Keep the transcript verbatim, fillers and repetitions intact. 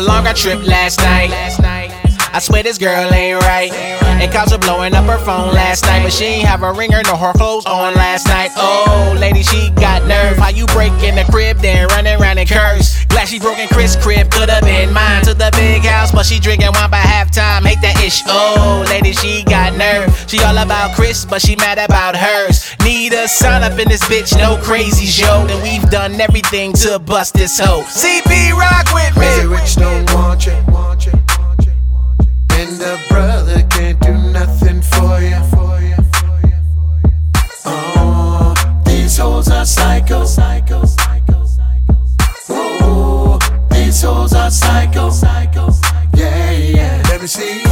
longer trip last night. I swear this girl ain't right. And cops were blowing up her phone last night, but she ain't have a ringer nor her clothes on last night. Oh, lady, she got nerve. How you break in the crib, then running around and curse? Glad she broke in Chris' crib, could've been mine. To the big house, but she drinking wine by halftime. Hate that ish. Oh, lady, she got nerve. She all about Chris, but she mad about hers. Need a sign up in this bitch, no crazy show. And we've done everything to bust this hoe. C P rock with me. Crazy rich don't want you. And a brother can't do nothing for you. Oh, these hoes are psycho. Oh, these hoes are psycho. Yeah, yeah. Let me see.